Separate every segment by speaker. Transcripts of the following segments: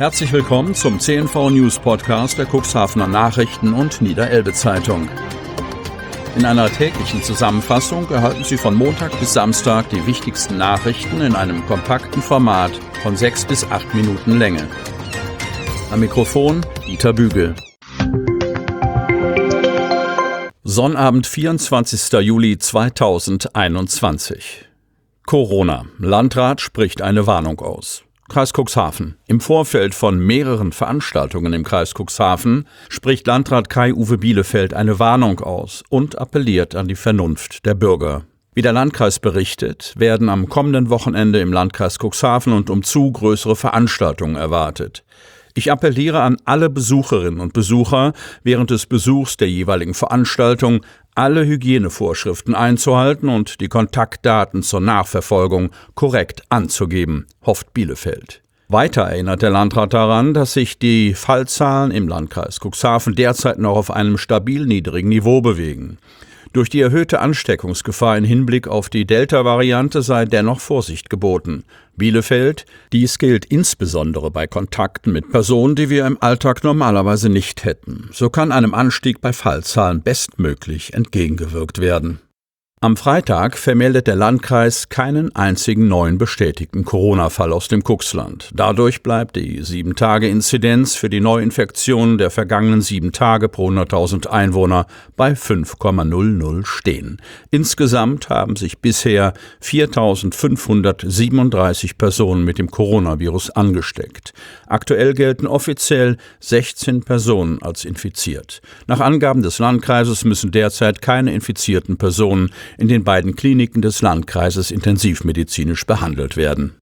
Speaker 1: Herzlich willkommen zum CNV News Podcast der Cuxhavener Nachrichten und Niederelbe Zeitung. In einer täglichen Zusammenfassung erhalten Sie von Montag bis Samstag die wichtigsten Nachrichten in einem kompakten Format von 6 bis 8 Minuten Länge. Am Mikrofon Dieter Bügel. Sonnabend, 24. Juli 2021. Corona. Landrat spricht eine Warnung aus. Kreis Cuxhaven. Im Vorfeld von mehreren Veranstaltungen im Kreis Cuxhaven spricht Landrat Kai-Uwe Bielefeld eine Warnung aus und appelliert an die Vernunft der Bürger. Wie der Landkreis berichtet, werden am kommenden Wochenende im Landkreis Cuxhaven und umzu größere Veranstaltungen erwartet. Ich appelliere an alle Besucherinnen und Besucher, während des Besuchs der jeweiligen Veranstaltung alle Hygienevorschriften einzuhalten und die Kontaktdaten zur Nachverfolgung korrekt anzugeben, hofft Bielefeld. Weiter erinnert der Landrat daran, dass sich die Fallzahlen im Landkreis Cuxhaven derzeit noch auf einem stabil niedrigen Niveau bewegen. Durch die erhöhte Ansteckungsgefahr im Hinblick auf die Delta-Variante sei dennoch Vorsicht geboten. Bielefeld: Dies gilt insbesondere bei Kontakten mit Personen, die wir im Alltag normalerweise nicht hätten. So kann einem Anstieg bei Fallzahlen bestmöglich entgegengewirkt werden. Am Freitag vermeldet der Landkreis keinen einzigen neuen bestätigten Corona-Fall aus dem Cuxland. Dadurch bleibt die 7-Tage-Inzidenz für die Neuinfektionen der vergangenen 7 Tage pro 100.000 Einwohner bei 5,00 stehen. Insgesamt haben sich bisher 4.537 Personen mit dem Coronavirus angesteckt. Aktuell gelten offiziell 16 Personen als infiziert. Nach Angaben des Landkreises müssen derzeit keine infizierten Personen in den beiden Kliniken des Landkreises intensivmedizinisch behandelt werden.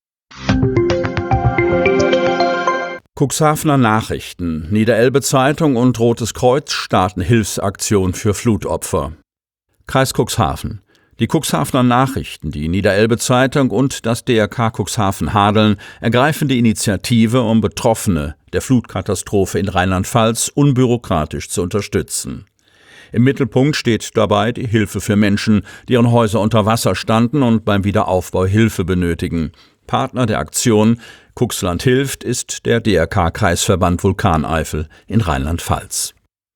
Speaker 1: Cuxhavener Nachrichten, Niederelbe Zeitung und Rotes Kreuz starten Hilfsaktion für Flutopfer. Kreis Cuxhaven. Die Cuxhavener Nachrichten, die Niederelbe Zeitung und das DRK Cuxhaven Hadeln ergreifen die Initiative, um Betroffene der Flutkatastrophe in Rheinland-Pfalz unbürokratisch zu unterstützen. Im Mittelpunkt steht dabei die Hilfe für Menschen, deren Häuser unter Wasser standen und beim Wiederaufbau Hilfe benötigen. Partner der Aktion Cuxland hilft ist der DRK-Kreisverband Vulkaneifel in Rheinland-Pfalz.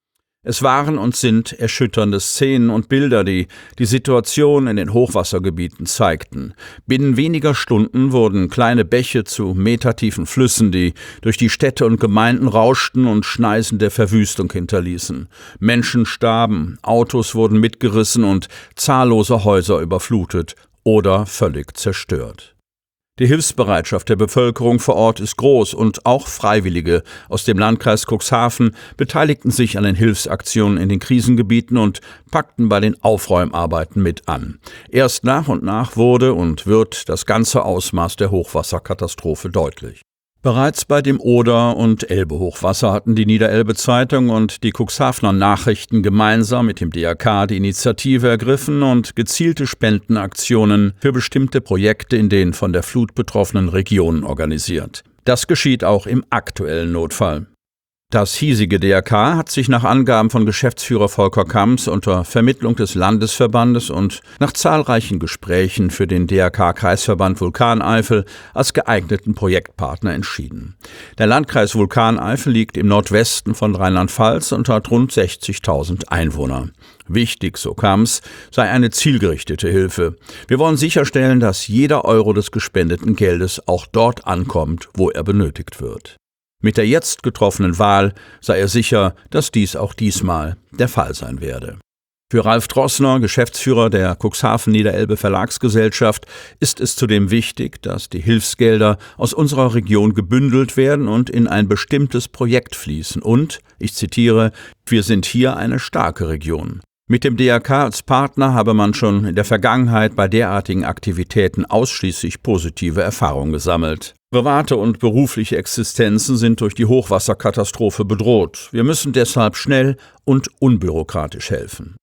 Speaker 1: Es waren und sind erschütternde Szenen und Bilder, die die Situation in den Hochwassergebieten zeigten. Binnen weniger Stunden wurden kleine Bäche zu metertiefen Flüssen, die durch die Städte und Gemeinden rauschten und Schneisen der Verwüstung hinterließen. Menschen starben, Autos wurden mitgerissen und zahllose Häuser überflutet oder völlig zerstört. Die Hilfsbereitschaft der Bevölkerung vor Ort ist groß und auch Freiwillige aus dem Landkreis Cuxhaven beteiligten sich an den Hilfsaktionen in den Krisengebieten und packten bei den Aufräumarbeiten mit an. Erst nach und nach wurde und wird das ganze Ausmaß der Hochwasserkatastrophe deutlich. Bereits bei dem Oder- und Elbe-Hochwasser hatten die Niederelbe Zeitung und die Cuxhavener Nachrichten gemeinsam mit dem DRK die Initiative ergriffen und gezielte Spendenaktionen für bestimmte Projekte in den von der Flut betroffenen Regionen organisiert. Das geschieht auch im aktuellen Notfall. Das hiesige DRK hat sich nach Angaben von Geschäftsführer Volker Kamps unter Vermittlung des Landesverbandes und nach zahlreichen Gesprächen für den DRK-Kreisverband Vulkaneifel als geeigneten Projektpartner entschieden. Der Landkreis Vulkaneifel liegt im Nordwesten von Rheinland-Pfalz und hat rund 60.000 Einwohner. Wichtig, so Kamps, sei eine zielgerichtete Hilfe. Wir wollen sicherstellen, dass jeder Euro des gespendeten Geldes auch dort ankommt, wo er benötigt wird. Mit der jetzt getroffenen Wahl sei er sicher, dass dies auch diesmal der Fall sein werde. Für Ralf Drossner, Geschäftsführer der Cuxhaven Niederelbe Verlagsgesellschaft, ist es zudem wichtig, dass die Hilfsgelder aus unserer Region gebündelt werden und in ein bestimmtes Projekt fließen. Und, ich zitiere, wir sind hier eine starke Region. Mit dem DRK als Partner habe man schon in der Vergangenheit bei derartigen Aktivitäten ausschließlich positive Erfahrungen gesammelt. Private und berufliche Existenzen sind durch die Hochwasserkatastrophe bedroht. Wir müssen deshalb schnell und unbürokratisch helfen.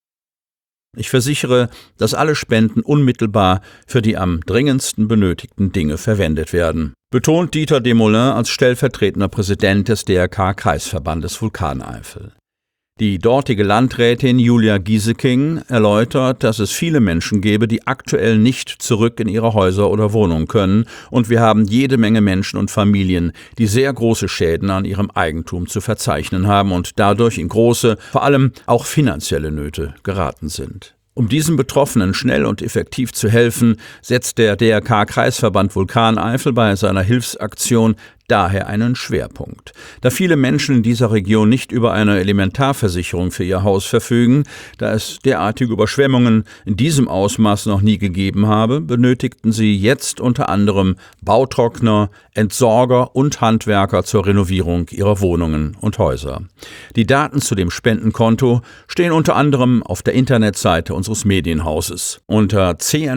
Speaker 1: Ich versichere, dass alle Spenden unmittelbar für die am dringendsten benötigten Dinge verwendet werden, betont Dieter Desmoulins als stellvertretender Präsident des DRK-Kreisverbandes Vulkaneifel. Die dortige Landrätin Julia Gieseking erläutert, dass es viele Menschen gebe, die aktuell nicht zurück in ihre Häuser oder Wohnungen können, und wir haben jede Menge Menschen und Familien, die sehr große Schäden an ihrem Eigentum zu verzeichnen haben und dadurch in große, vor allem auch finanzielle Nöte geraten sind. Um diesen Betroffenen schnell und effektiv zu helfen, setzt der DRK-Kreisverband Vulkaneifel bei seiner Hilfsaktion daher einen Schwerpunkt. Da viele Menschen in dieser Region nicht über eine Elementarversicherung für ihr Haus verfügen, da es derartige Überschwemmungen in diesem Ausmaß noch nie gegeben habe, benötigten sie jetzt unter anderem Bautrockner, Entsorger und Handwerker zur Renovierung ihrer Wohnungen und Häuser. Die Daten zu dem Spendenkonto stehen unter anderem auf der Internetseite unseres Medienhauses unter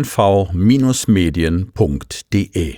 Speaker 1: cnv-medien.de.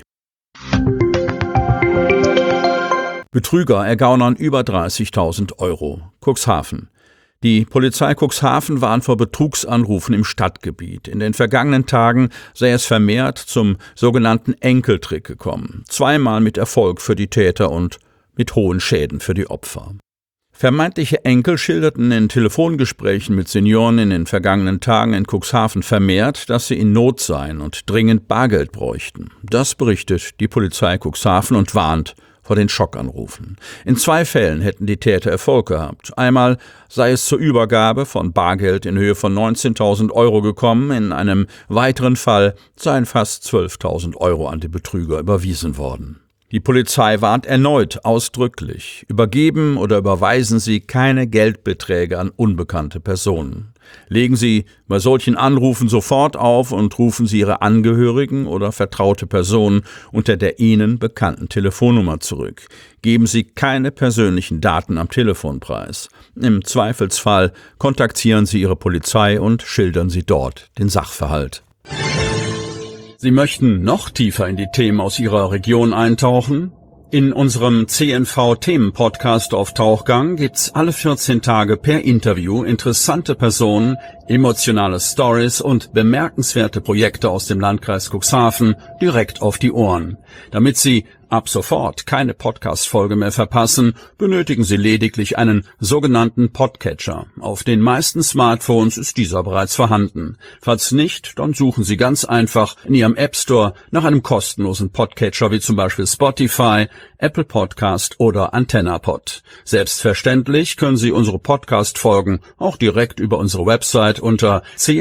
Speaker 1: Betrüger ergaunern über 30.000 Euro. Cuxhaven. Die Polizei Cuxhaven warnt vor Betrugsanrufen im Stadtgebiet. In den vergangenen Tagen sei es vermehrt zum sogenannten Enkeltrick gekommen. Zweimal mit Erfolg für die Täter und mit hohen Schäden für die Opfer. Vermeintliche Enkel schilderten in Telefongesprächen mit Senioren in den vergangenen Tagen in Cuxhaven vermehrt, dass sie in Not seien und dringend Bargeld bräuchten. Das berichtet die Polizei Cuxhaven und warnt vor den Schockanrufen. In 2 Fällen hätten die Täter Erfolg gehabt. Einmal sei es zur Übergabe von Bargeld in Höhe von 19.000 Euro gekommen, in einem weiteren Fall seien fast 12.000 Euro an die Betrüger überwiesen worden. Die Polizei warnt erneut ausdrücklich: Übergeben oder überweisen Sie keine Geldbeträge an unbekannte Personen. Legen Sie bei solchen Anrufen sofort auf und rufen Sie Ihre Angehörigen oder vertraute Personen unter der Ihnen bekannten Telefonnummer zurück. Geben Sie keine persönlichen Daten am Telefon preis. Im Zweifelsfall kontaktieren Sie Ihre Polizei und schildern Sie dort den Sachverhalt. Sie möchten noch tiefer in die Themen aus Ihrer Region eintauchen? In unserem CNV-Themen-Podcast auf Tauchgang gibt's alle 14 Tage per Interview interessante Personen, emotionale Stories und bemerkenswerte Projekte aus dem Landkreis Cuxhaven direkt auf die Ohren. Damit Sie ab sofort keine Podcast-Folge mehr verpassen, benötigen Sie lediglich einen sogenannten Podcatcher. Auf den meisten Smartphones ist dieser bereits vorhanden. Falls nicht, dann suchen Sie ganz einfach in Ihrem App Store nach einem kostenlosen Podcatcher wie zum Beispiel Spotify, Apple Podcast oder AntennaPod. Selbstverständlich können Sie unsere Podcast-Folgen auch direkt über unsere Website unter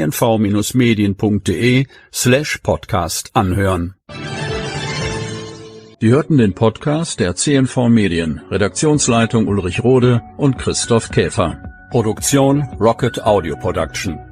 Speaker 1: cnv-medien.de/podcast anhören. Sie hörten den Podcast der CNV Medien, Redaktionsleitung Ulrich Rode und Christoph Käfer. Produktion Rocket Audio Production.